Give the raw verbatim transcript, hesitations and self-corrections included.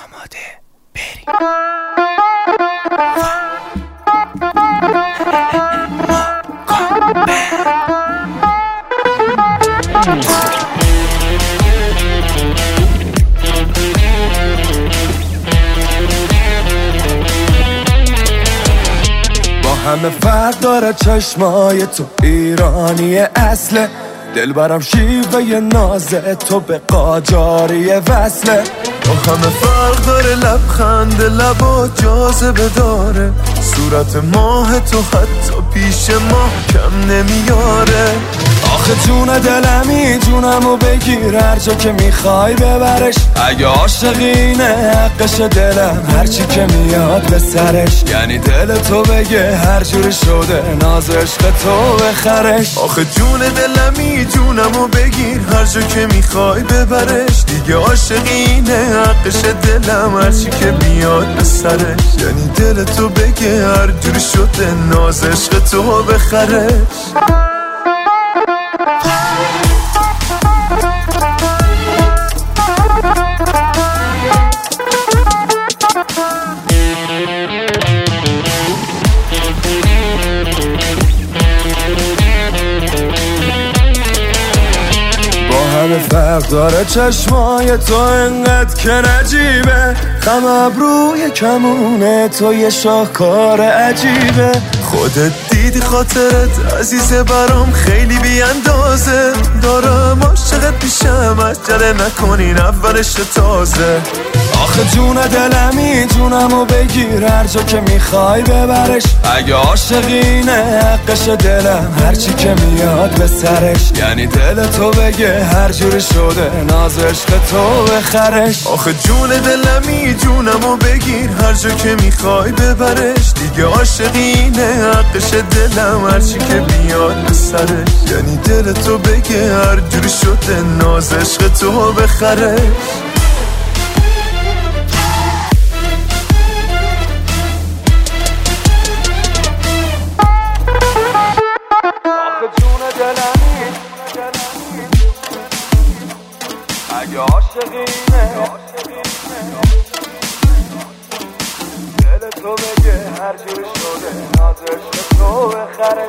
آماده بریم. با همه فرق داره چشمای تو ایرانی اصله، دل برم شیوه نازه تو به قاجاری وصله. با همه فرق داره لبخند لبا جاذبه داره، صورت ماه تو حتی پیش ماه کم نمیاره. آخه جون دلمی جونمو بگیر هر جا که میخوای ببرش، اگه عاشقینه حقش دلم هرچی که میاد به سرش، یعنی دل تو بگه هر جوری شده ناز عشق تو بخرش. آخه جون دلمی جونمو بگیر هر جا که میخوای ببرش، دیگه عاشقینه حقش دلم هرچی که میاد به سرش، یعنی دل تو بگه هر جوری شده ناز عشق تو بخرش. همه فرق داره چشمای تو انقدر که نجیبه، خم ابروی کمونه تو یه شاهکار عجیبه. خودت دیدی خاطرت عزیزه برام خیلی بی اندازه، دارم عاشقت پیشم عجله نکنین اولش تازه. آخه جون دلمی جونمو بگیر هر جا که میخوای ببرش، اگه عاشقینه حقش دلم هرچی که میاد به سرش، یعنی دل تو بگه هر جوری شده ناز عشق تو بخرش. آخه جون دلمی جونمو بگیر هر جا که میخوای ببرش، دیگه عاشقینه حقش دلم هرچی که میاد به سرش، یعنی دل تو بگه هر جوری شده ناز عشق تو بخرش. اگه عاشقینه دل تو بگه هر جوری شده ناز عشق تو بخره.